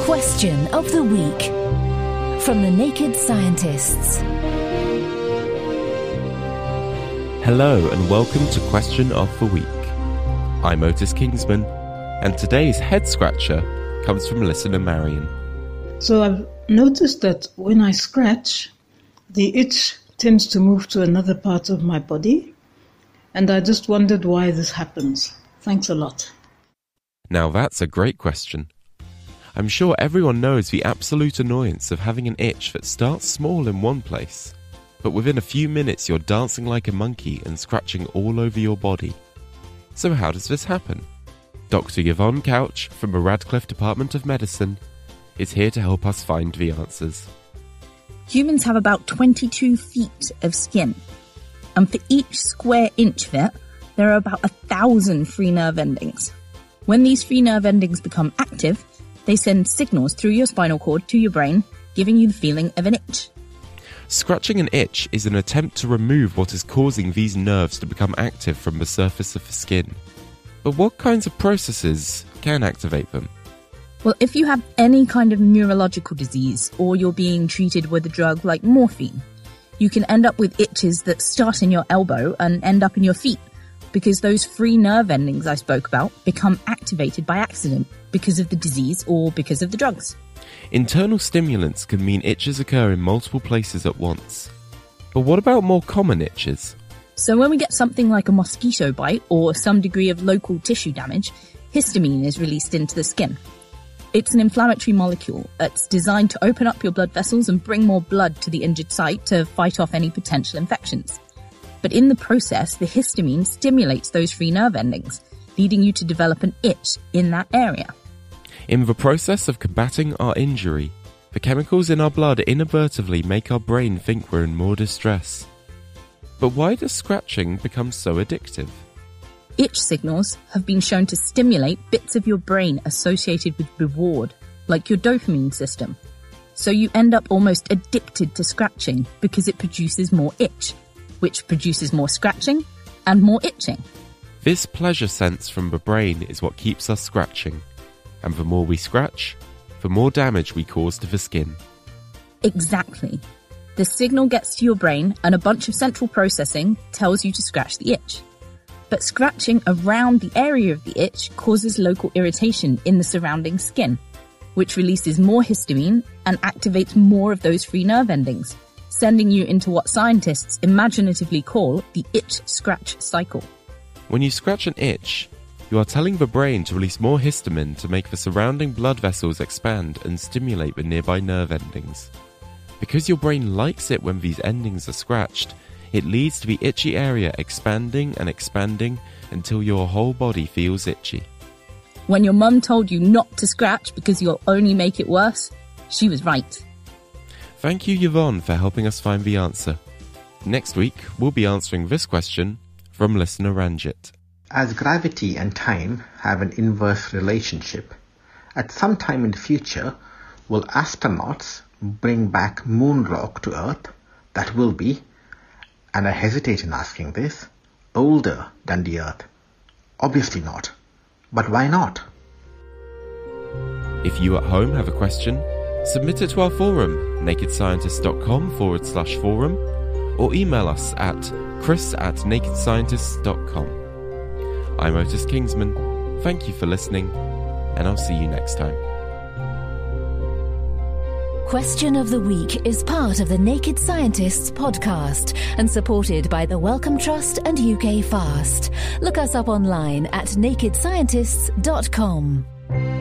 Question of the Week from the Naked Scientists. Hello and welcome to Question of the Week. I'm Otis Kingsman, and today's head scratcher comes from listener Marion. So I've noticed that when I scratch, the itch tends to move to another part of my body, and I just wondered why this happens. Thanks a lot. Now that's a great question. I'm sure everyone knows the absolute annoyance of having an itch that starts small in one place, but within a few minutes you're dancing like a monkey and scratching all over your body. So how does this happen? Dr. Yvonne Couch from the Radcliffe Department of Medicine is here to help us find the answers. Humans have about 22 feet of skin, and for each square inch of it, there are about 1,000 free nerve endings. When these free nerve endings become active, they send signals through your spinal cord to your brain, giving you the feeling of an itch. Scratching an itch is an attempt to remove what is causing these nerves to become active from the surface of the skin. But what kinds of processes can activate them? Well, if you have any kind of neurological disease or you're being treated with a drug like morphine, you can end up with itches that start in your elbow and end up in your feet because those free nerve endings I spoke about become activated by accident because of the disease or because of the drugs. Internal stimulants can mean itches occur in multiple places at once. But what about more common itches? So when we get something like a mosquito bite or some degree of local tissue damage, histamine is released into the skin. It's an inflammatory molecule that's designed to open up your blood vessels and bring more blood to the injured site to fight off any potential infections. But in the process, the histamine stimulates those free nerve endings, leading you to develop an itch in that area. In the process of combating our injury, the chemicals in our blood inadvertently make our brain think we're in more distress. But why does scratching become so addictive? Itch signals have been shown to stimulate bits of your brain associated with reward, like your dopamine system. So you end up almost addicted to scratching because it produces more itch, which produces more scratching and more itching. This pleasure sense from the brain is what keeps us scratching. And the more we scratch, the more damage we cause to the skin. Exactly. The signal gets to your brain and a bunch of central processing tells you to scratch the itch. But scratching around the area of the itch causes local irritation in the surrounding skin, which releases more histamine and activates more of those free nerve endings, sending you into what scientists imaginatively call the itch-scratch cycle. When you scratch an itch, you are telling the brain to release more histamine to make the surrounding blood vessels expand and stimulate the nearby nerve endings. Because your brain likes it when these endings are scratched, it leads to the itchy area expanding and expanding until your whole body feels itchy. When your mum told you not to scratch because you'll only make it worse, she was right. Thank you, Yvonne, for helping us find the answer. Next week, we'll be answering this question from listener Ranjit. As gravity and time have an inverse relationship, at some time in the future, will astronauts bring back moon rock to Earth that will be, and I hesitate in asking this, older than the Earth? Obviously not. But why not? If you at home have a question, submit it to our forum, nakedscientist.com/forum, or email us at chris@nakedscientists.com. I'm Otis Kingsman. Thank you for listening, and I'll see you next time. Question of the Week is part of the Naked Scientists podcast and supported by the Wellcome Trust and UK Fast. Look us up online at nakedscientists.com.